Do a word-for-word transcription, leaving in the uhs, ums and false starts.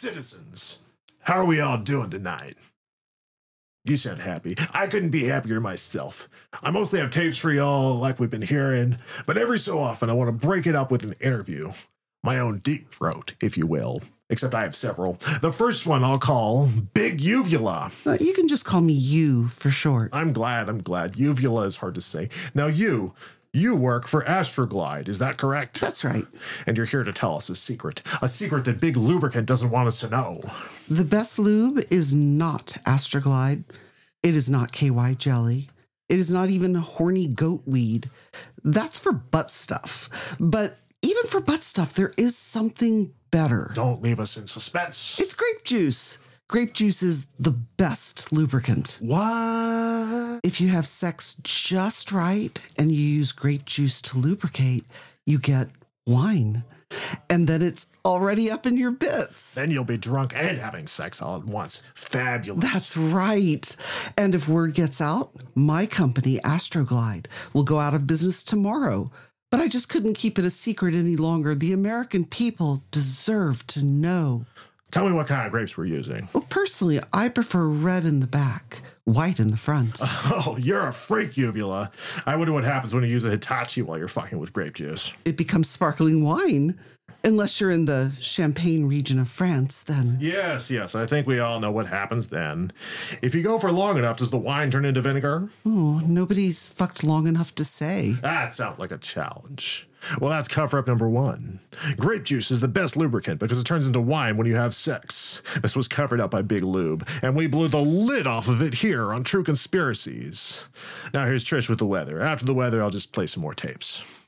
citizens, how are we all doing tonight? You sound happy. I couldn't be happier myself. I mostly have tapes for y'all like we've been hearing, but every so often I want to break it up with an interview. My own deep throat, if you will. Except I have several. The first one I'll call Big Uvula. Uh, you can just call me you for short. I'm glad, I'm glad. Uvula is hard to say. Now you, you work for Astroglide, is that correct? That's right. And you're here to tell us a secret. A secret that Big Lubricant doesn't want us to know. The best lube is not Astroglide. It is not K Y jelly. It is not even horny goat weed. That's for butt stuff. But even for butt stuff, there is something better. Don't leave us in suspense. It's grape juice. Grape juice is the best lubricant. What? If you have sex just right and you use grape juice to lubricate, you get wine. And then it's already up in your bits. Then you'll be drunk and having sex all at once. Fabulous. That's right. And if word gets out, my company, Astroglide, will go out of business tomorrow. But I just couldn't keep it a secret any longer. The American people deserve to know. Tell me what kind of grapes we're using. Well, personally, I prefer red in the back, white in the front. Oh, you're a freak, Uvula. I wonder what happens when you use a Hitachi while you're fucking with grape juice. It becomes sparkling wine. Unless you're in the Champagne region of France, then. Yes, yes, I think we all know what happens then. If you go for long enough, does the wine turn into vinegar? Oh, nobody's fucked long enough to say. That sounds like a challenge. Well, that's cover-up number one. Grape juice is the best lubricant because it turns into wine when you have sex. This was covered up by Big Lube, and we blew the lid off of it here on True Conspiracies. Now here's Trish with the weather. After the weather, I'll just play some more tapes.